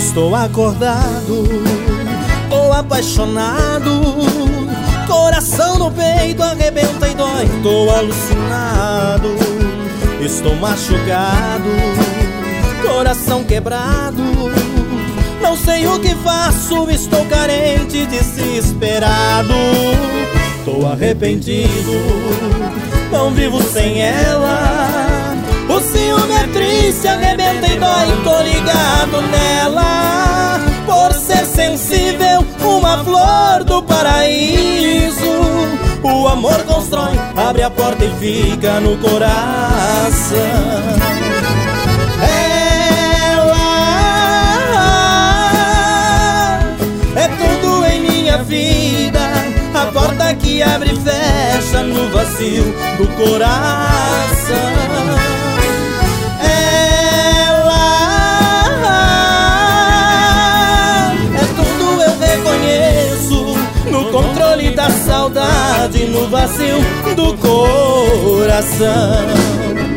Estou acordado, tô apaixonado, coração no peito arrebenta e dói. Tô alucinado, estou machucado, coração quebrado. Não sei o que faço, estou carente, desesperado. Tô arrependido, não vivo sem ela. O ciúme é triste, arrebenta e dói. Tô ligado nela, por ser sensível, uma flor do paraíso. O amor constrói, abre a porta e fica no coração. Vida, a porta que abre e fecha no vazio do coração. Ela é tudo, eu reconheço, no controle da saudade, no vazio do coração.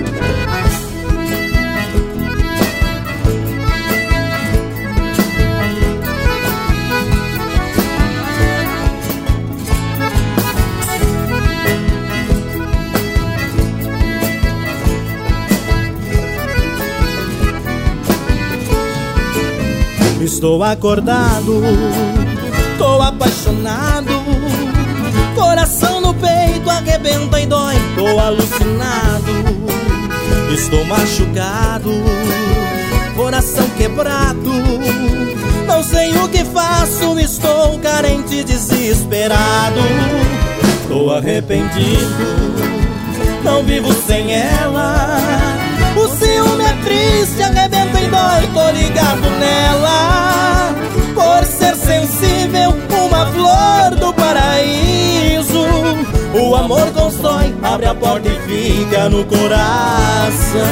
Estou acordado, tô apaixonado, coração no peito arrebenta e dói. Tô alucinado, estou machucado, coração quebrado. Não sei o que faço, estou carente, desesperado. Tô arrependido, não vivo sem ela. O ciúme é triste, arrebenta e dói. Tô ligado nela, por ser sensível, uma flor do paraíso. O amor constrói, abre a porta e fica no coração.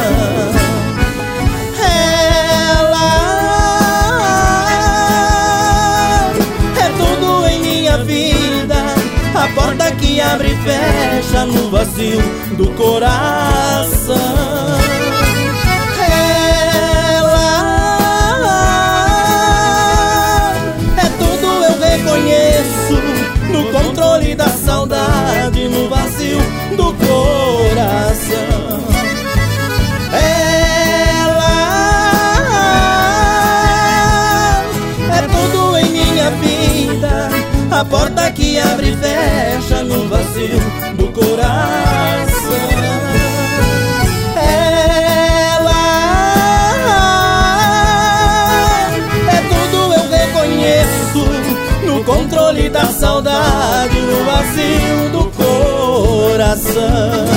Ela é tudo em minha vida, a porta que abre e fecha no vazio do coração. No controle da saudade, no vazio do coração. Ela é tudo em minha vida, a porta que abre e fecha no vazio do coração. Ela é tudo, eu reconheço, no controle da saudade, no vazio do coração.